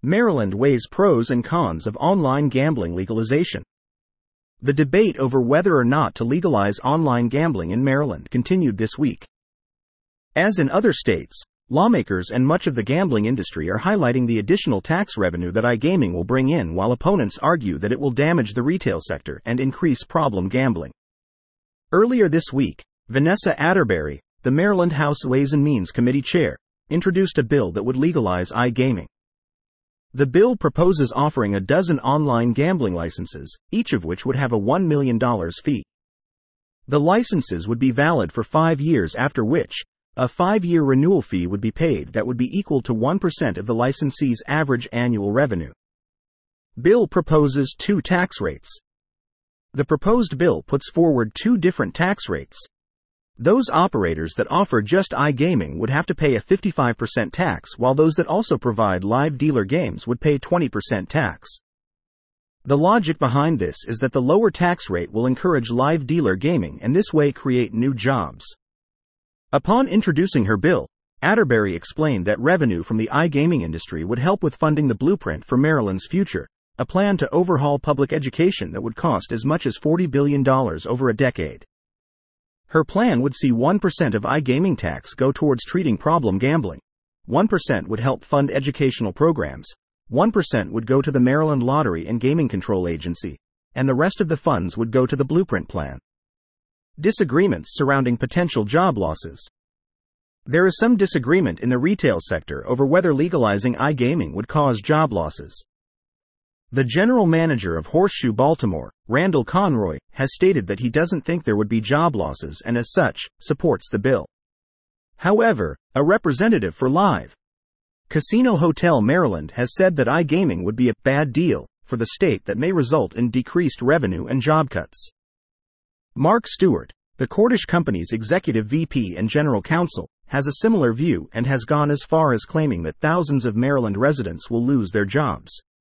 Maryland weighs pros and cons of online gambling legalization. The debate over whether or not to legalize online gambling in Maryland continued this week. As in other states, lawmakers and much of the gambling industry are highlighting the additional tax revenue that iGaming will bring in, while opponents argue that it will damage the retail sector and increase problem gambling. Earlier this week, Vanessa Atterbury, the Maryland House Ways and Means Committee chair, introduced a bill that would legalize iGaming. The bill proposes offering a dozen online gambling licenses, each of which would have a $1 million fee. The licenses would be valid for 5 years, after which a 5-year renewal fee would be paid that would be equal to 1% of the licensee's average annual revenue. Bill proposes 2 tax rates. The proposed bill puts forward 2 different tax rates. Those operators that offer just iGaming would have to pay a 55% tax, while those that also provide live dealer games would pay 20% tax. The logic behind this is that the lower tax rate will encourage live dealer gaming and this way create new jobs. Upon introducing her bill, Atterbury explained that revenue from the iGaming industry would help with funding the blueprint for Maryland's future, a plan to overhaul public education that would cost as much as $40 billion over a decade. Her plan would see 1% of iGaming tax go towards treating problem gambling, 1% would help fund educational programs, 1% would go to the Maryland Lottery and Gaming Control Agency, and the rest of the funds would go to the blueprint plan. Disagreements surrounding potential job losses. There is some disagreement in the retail sector over whether legalizing iGaming would cause job losses. The general manager of Horseshoe Baltimore, Randall Conroy, has stated that he doesn't think there would be job losses and as such, supports the bill. However, a representative for Live Casino Hotel Maryland has said that iGaming would be a bad deal for the state that may result in decreased revenue and job cuts. Mark Stewart, the Cordish Company's executive VP and general counsel, has a similar view and has gone as far as claiming that thousands of Maryland residents will lose their jobs.